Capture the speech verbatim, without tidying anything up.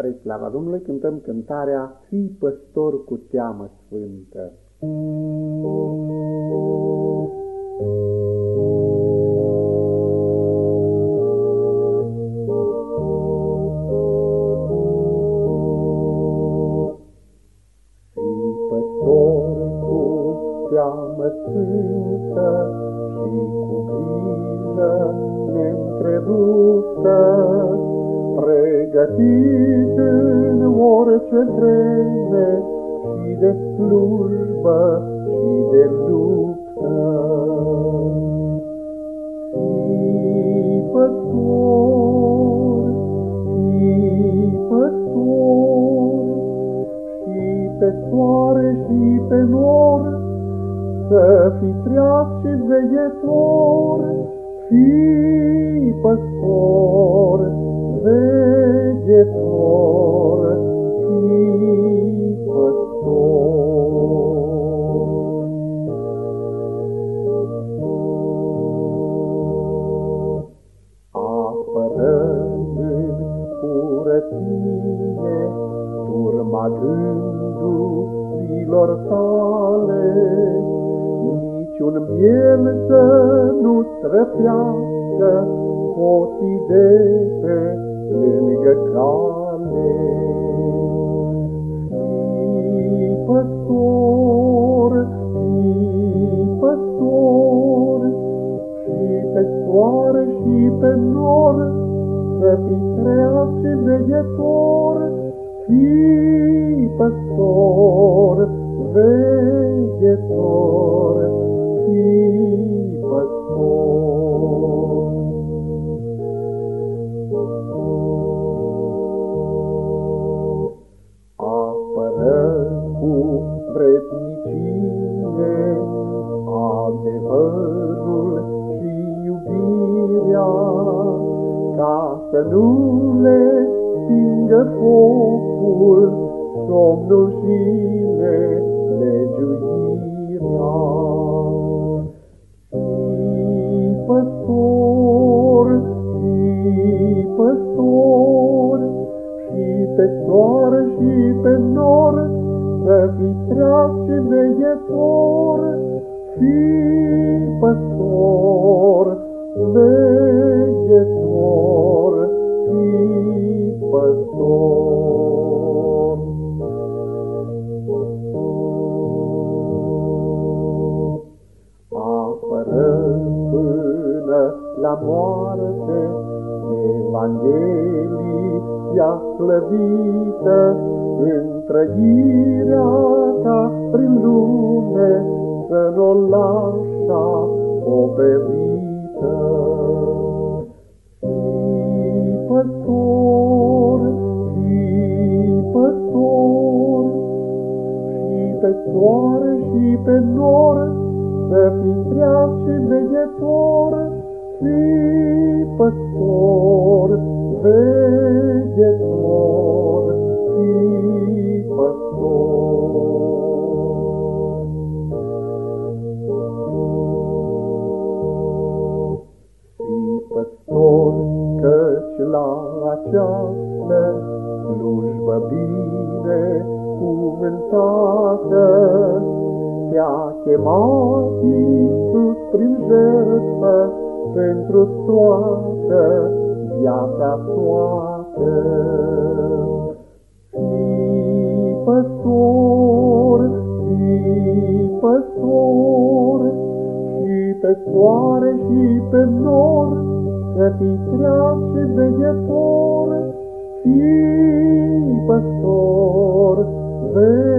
Spre slava Domnului cântăm cântarea Fii păstor cu teamă sfântă. Fii păstor cu teamă sfântă și cu grijă neîntreruptă, pregătit în orice vreme și de slujbă și de luptă. Fii păstor, fii păstor, și pe soare și pe nor, să fii treaz și veghetor. Fii păstor, veghetor, fii păstor. Apără în curățenie turma gândurilor tale, niciun miel să nu străpească poții de pe lângă cale. Fii păstor, fii păstor, și pe soare și pe nor, să fii treaz și veghetor. Fii păstor, veghetor, fii păstor. Apără cu vrednicie adevărul și iubirea, ca să nu le stingă focul, somnul și nelegiuirea. Fii păstor, fii păstor, și pe soare și pe nor, să fii treaz și veghetor. Fii păstor, veghetor, fii păstor. Apără până la moarte Evanghelia slăvită, întrăirea ta prin lume, să n-o lași acoperită. Fii păstor, fii păstor, și pe soare și pe nor, să fii treaz și veghetor. Fii păstor, veghetor, fii păstor. Fii păstor, căci la această slujbă bine cuvântată te-a chemat Iisus prin jertfă pentru toată viața toată. Fii păstor, fii păstor, și pe soare și pe nor, să fii treaz și veghetor. Fii păstor, veghetor.